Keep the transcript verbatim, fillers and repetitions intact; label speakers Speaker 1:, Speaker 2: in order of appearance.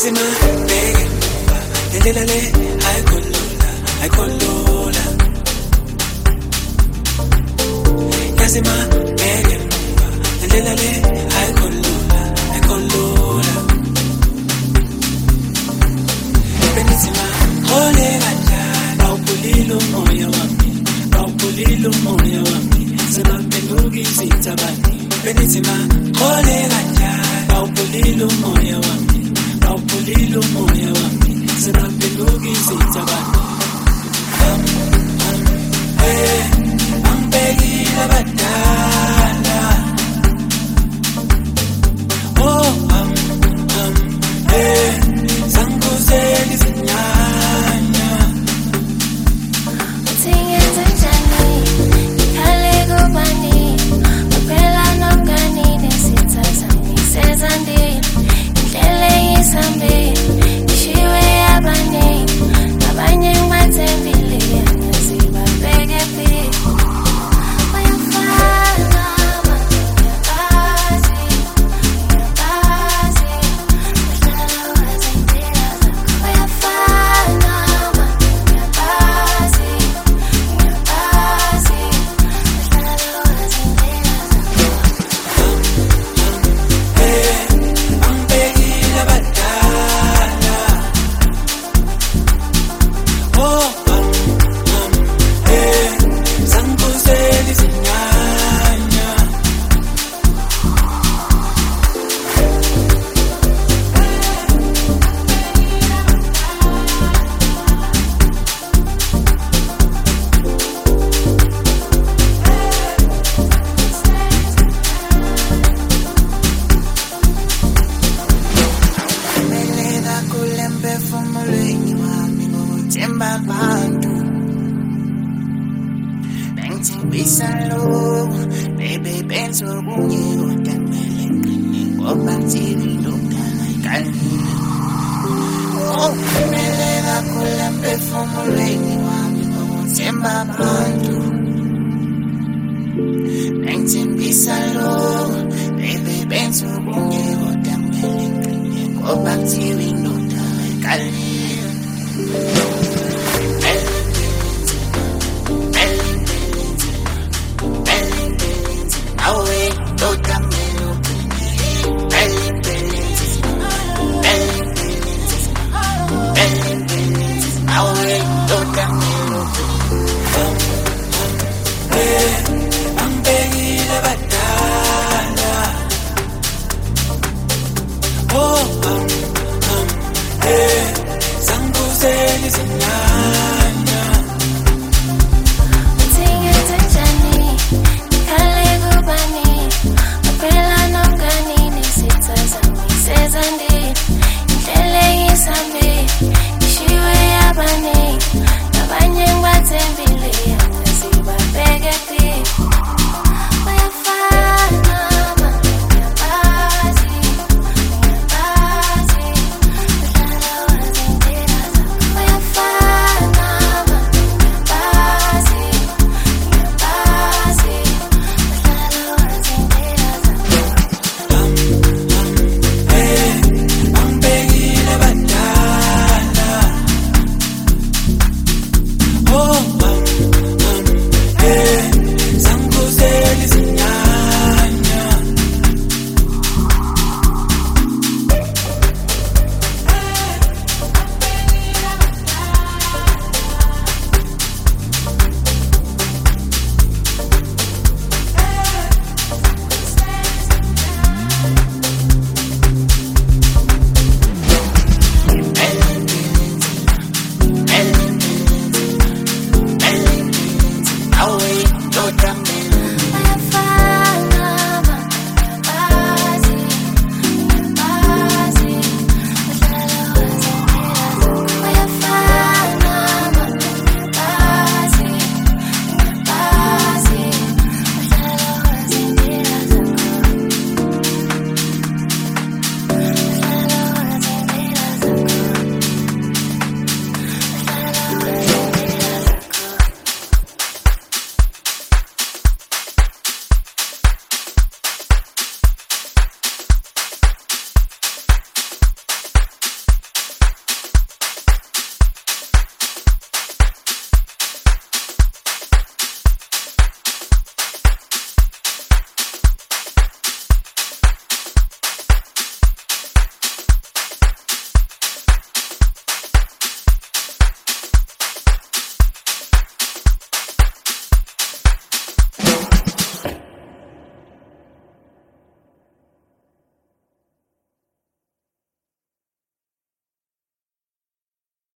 Speaker 1: Yazima beke lendlela le ayikholula ayikholula Yazima beke lendlela le ayikholula ayikholula Benizima ole kanjani awupulile umoya wami awupulile umoya wami sebaphenduka izithabani Benizima ole kanjani awupulile umoya wami awupulile umoya wami sebaphenduka izithabani eh angibekile abadala oh am am eh sangizeli zinyanya
Speaker 2: Uthingeze njani ikhale kubani uphela nomngani nesithatha ngisezandile indlela yisambe ishiwe abanye abanye ngibathembile yangaziba beke phi Uyafana uyakazi uyakazi uhlala wazindela zakho Uyafana uyakazi uyakazi uhlala wazindela zakho
Speaker 1: eh angibekile abadala oh am am eh sangizeli zinyanya Melena kulembe fumulweni wami ngokuthemba abantu Bengithembisa lokhu baby benzo kunye kodwa kumele ngqine ngoba ngithi lomdala ikalile Oh melena kulembe fumulweni wami ngokuthemba abantu Bengithembisa lokhu baby benzo kunye kodwa kumele ngqine ngoba ngithi lomdala ikalile